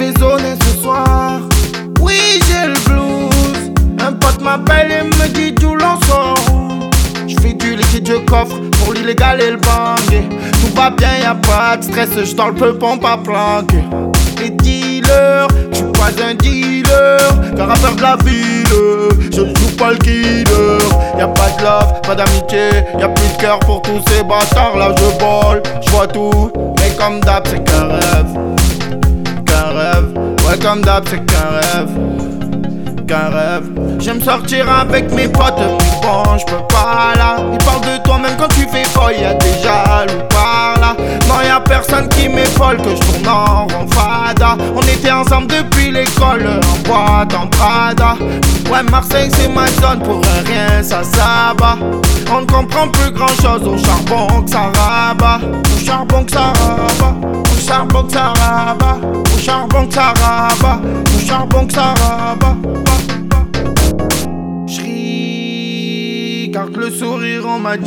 vais zoner ce soir. Oui, j'ai le blues. Un pote m'appelle et me dit d'où l'on sort. Je fais du liquide, je coffre pour l'illégal et le bang. Tout va bien, y'a pas de stress, j'tends le peu pompe à planquer. Les dealers, j'suis pas un dealer, qu'un rappeur de la ville. Je joue pas le killer. Y'a pas de love, pas d'amitié, y'a plus de cœur pour tous ces bâtards. Là je vole, j'vois tout, mais comme d'hab c'est qu'un rêve. Qu'un rêve, ouais comme d'hab c'est qu'un rêve. Qu'un rêve. J'aime sortir avec mes potes, mais bon j'peux pas là. Ils parlent de toi même quand tu fais folle, y'a des jaloux par là. Non y'a personne qui m'épaule, que j'tourne en rond fada. On était ensemble depuis l'école, en boîte, en Prada. Ouais Marseille c'est ma zone, pour un rien ça s'abat. On ne comprend plus grand chose, au charbon que ça rabat. Au charbon que ça rabat. Au charbon que ça rabat. Au charbon que ça rabat. Au charbon que ça rabat. Garde le sourire, on m'a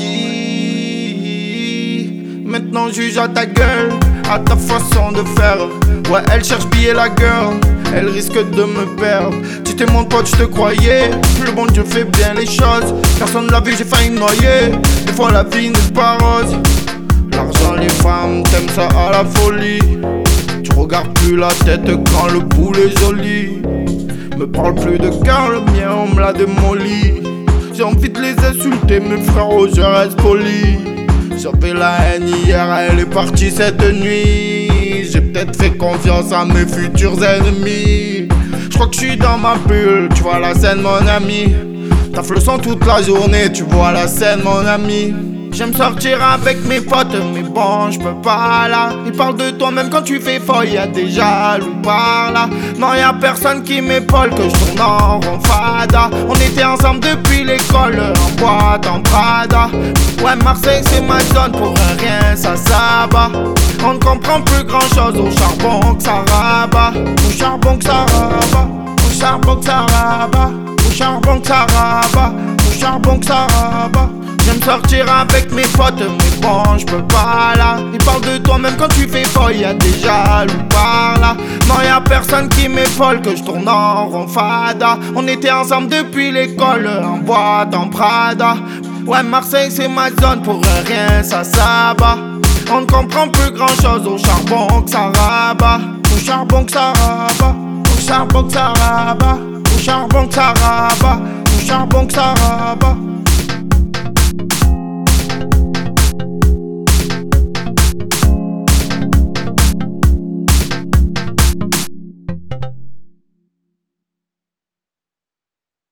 dit. Maintenant juge à ta gueule, à ta façon de faire. Ouais, elle cherche billet la girl, elle risque de me perdre. Tu étais mon pote, je te croyais. Le bon Dieu fait bien les choses. Personne l'a vu, j'ai failli me noyer. Des fois la vie n'est pas rose. L'argent, les femmes, t'aimes ça à la folie. Tu regardes plus la tête quand le poulet est joli. Me parle plus de cœur, le mien on me l'a démoli. J'ai envie de les insulter, mes frérots, je reste poli. J'avais la haine hier, elle est partie cette nuit. J'ai peut-être fait confiance à mes futurs ennemis. J'crois que j'suis dans ma bulle, tu vois la scène mon ami. Taffe le son toute la journée, tu vois la scène mon ami. J'aime sortir avec mes potes, mais bon, j'peux pas là. Ils parlent de toi même quand tu fais folle, y'a des jaloux par là. Non, y'a personne qui m'épaule, que j'tourne en rond fada. On était ensemble depuis l'école, en boîte, en Prada. Ouais, Marseille c'est ma zone, pour un rien ça s'abat. On ne comprend plus grand chose, au charbon que ça rabat. Au charbon que ça rabat. Au charbon que ça rabat. Au charbon que ça rabat. Au charbon que ça rabat. J'aime sortir avec mes potes, mais bon j'peux pas là. Ils parlent de toi même quand tu fais folle, y'a des jaloux par là. Non y'a personne qui m'épaule, que j'tourne en rond fada. On était ensemble depuis l'école, en boîte, en Prada. Ouais Marseille c'est ma zone, pour un rien ça s'abat. On ne comprend plus grand chose, au charbon que ça rabat. Au charbon que ça rabat. Au charbon que ça rabat. Au charbon que ça rabat. Au charbon que ça rabat.